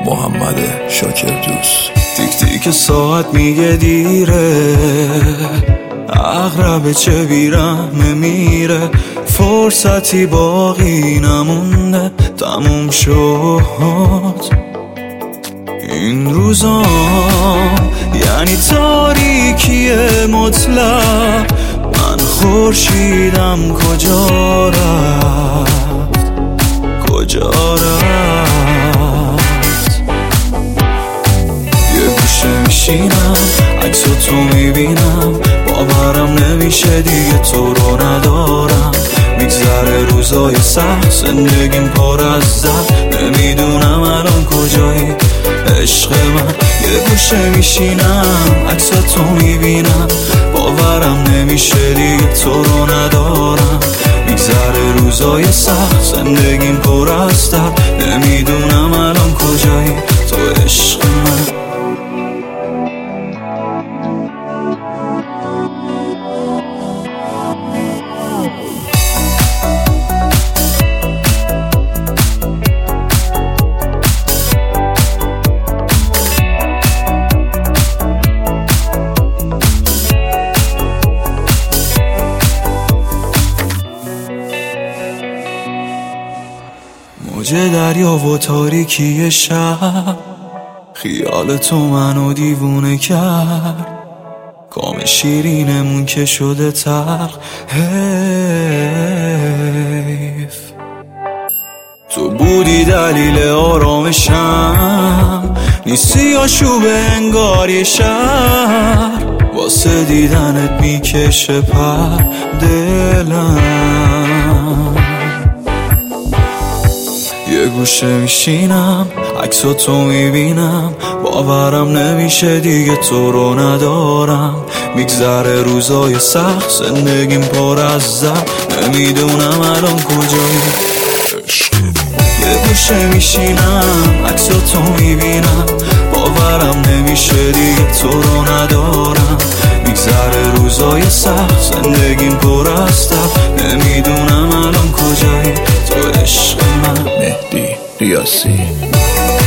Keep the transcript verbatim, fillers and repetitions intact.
محمد شاکر دوست. تیک تیک ساعت میگه دیره، عقرب چه بیرحمه میره، فرصتی باقی نمونده، تموم شد این روزا، یعنی تاریکی مطلق. من خورشیدم کجا رفت، کجا رفت. یه گوشه میشینم عکسو تو میبینم، باورم نمیشه دیگه تو رو ندارم. میگذره روزای سخت، زندگیم پر از درد، نمیدونم الان کجایی عشق من. یه گوشه میشینم عکس تو میبینم، باورم نمیشه دیگه تو رو ندارم. میگذره روزای سخت، زندگیم پر از درد، نمیدونم الان کجایی تو عشق من. موج دریا و تاریکی شب، خیال تو منو دیوونه کرد. کام شیرینمون که شده تلخ، حیف. تو بودی دلیل آرامشم، نیستی آشوب انگار یه شهر. واسه دیدنت میکشه پر دلم. یه گوشه میشینم عکسو تو میبینم، باورم نمیشه دیگه تو رو ندارم. میگذره روزای سخت، زندگیم پر از درد، نمیدونم الان کجایی عشق من. یه گوشه میشینم عکسو تو میبینم، باورم نمیشه دیگه تو رو ندارم. میگذره روزای سخت، زندگیم پر از درد، نمیدونم الان کجایی تو عشق من. مهدی ریاسی.